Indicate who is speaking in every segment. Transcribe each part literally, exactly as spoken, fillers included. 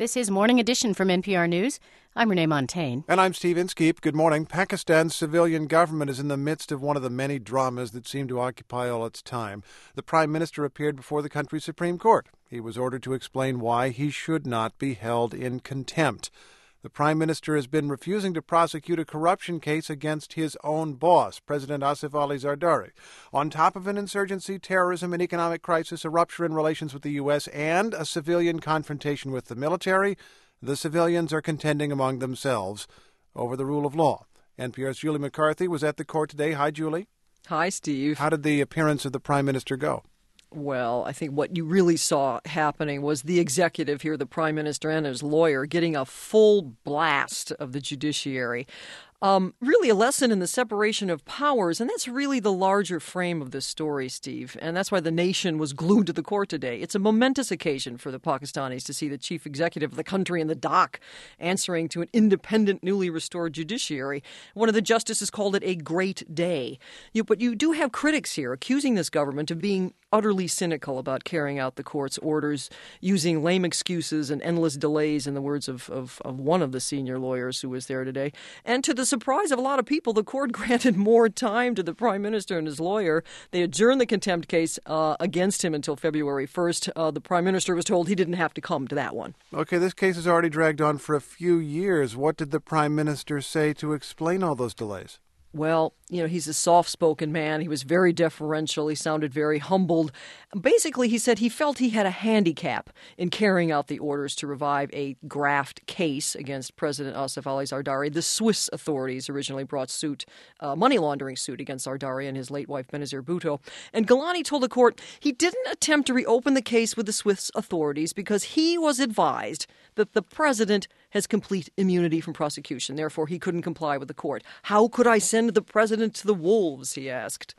Speaker 1: This is Morning Edition from N P R News. I'm Renee Montagne.
Speaker 2: And I'm Steve Inskeep. Good morning. Pakistan's civilian government is in the midst of one of the many dramas that seem to occupy all its time. The Prime Minister appeared before the country's Supreme Court. He was ordered to explain why he should not be held in contempt. The Prime Minister has been refusing to prosecute a corruption case against his own boss, President Asif Ali Zardari. On top of an insurgency, terrorism, an economic crisis, a rupture in relations with the U S, and a civilian confrontation with the military, the civilians are contending among themselves over the rule of law. N P R's Julie McCarthy was at the court today. Hi, Julie.
Speaker 3: Hi, Steve.
Speaker 2: How did the appearance of the Prime Minister go?
Speaker 3: Well, I think what you really saw happening was the executive here, the Prime Minister and his lawyer, getting a full blast of the judiciary. Um, really a lesson in the separation of powers, and that's really the larger frame of this story, Steve. And that's why the nation was glued to the court today. It's a momentous occasion for the Pakistanis to see the chief executive of the country in the dock answering to an independent, newly restored judiciary. One of the justices called it a great day. You, but you do have critics here accusing this government of being utterly cynical about carrying out the court's orders, using lame excuses and endless delays, in the words of, of, of one of the senior lawyers who was there today. And to the surprise of a lot of people, the court granted more time to the Prime Minister and his lawyer. They adjourned the contempt case uh, against him until February first. Uh, the Prime Minister was told he didn't have to come to that one.
Speaker 2: Okay, this case has already dragged on for a few years. What did the Prime Minister say to explain all those delays?
Speaker 3: Well, you know, he's a soft-spoken man. He was very deferential. He sounded very humbled. Basically, he said he felt he had a handicap in carrying out the orders to revive a graft case against President Asif Ali Zardari. The Swiss authorities originally brought suit, a money laundering suit against Zardari and his late wife Benazir Bhutto. And Gilani told the court he didn't attempt to reopen the case with the Swiss authorities because he was advised that the president has complete immunity from prosecution. Therefore, he couldn't comply with the court. How could I send the president to the wolves, he asked.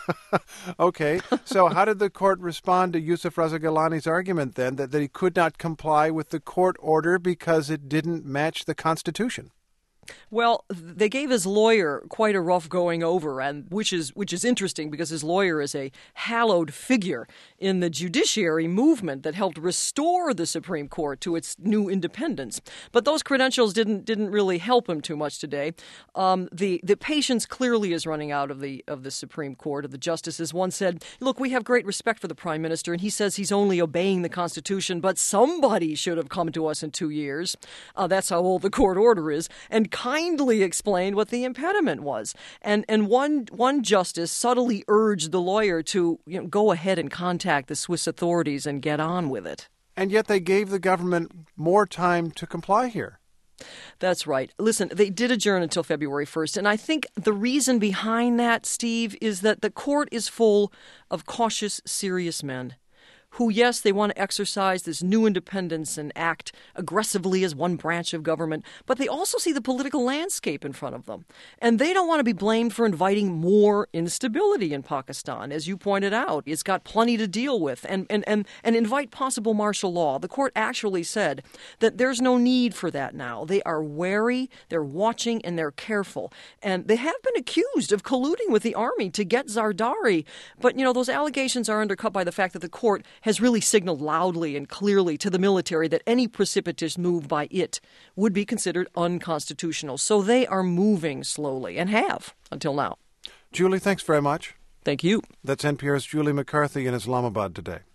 Speaker 2: Okay, so how did the court respond to Yusuf Raza Gilani's argument then that, that he could not comply with the court order because it didn't match the Constitution?
Speaker 3: Well, they gave his lawyer quite a rough going over, and which is which is interesting because his lawyer is a hallowed figure in the judiciary movement that helped restore the Supreme Court to its new independence. But those credentials didn't didn't really help him too much today. Um, the the patience clearly is running out of the of the Supreme Court, of the justices. One said, "Look, we have great respect for the Prime Minister, and he says he's only obeying the Constitution, but somebody should have come to us in two years. Uh, that's how old the court order is." And kindly explained what the impediment was. And and one one justice subtly urged the lawyer to, you know, go ahead and contact the Swiss authorities and get on with it.
Speaker 2: And yet they gave the government more time to comply here.
Speaker 3: That's right. Listen, they did adjourn until February first, and I think the reason behind that, Steve, is that the court is full of cautious, serious men who, yes, they want to exercise this new independence and act aggressively as one branch of government, but they also see the political landscape in front of them. And they don't want to be blamed for inviting more instability in Pakistan. As you pointed out, it's got plenty to deal with and, and, and, and invite possible martial law. The court actually said that there's no need for that now. They are wary, they're watching, and they're careful. And they have been accused of colluding with the army to get Zardari. But, you know, those allegations are undercut by the fact that the court has really signaled loudly and clearly to the military that any precipitous move by it would be considered unconstitutional. So they are moving slowly and have until now.
Speaker 2: Julie, thanks very much.
Speaker 3: Thank you.
Speaker 2: That's N P R's Julie McCarthy in Islamabad today.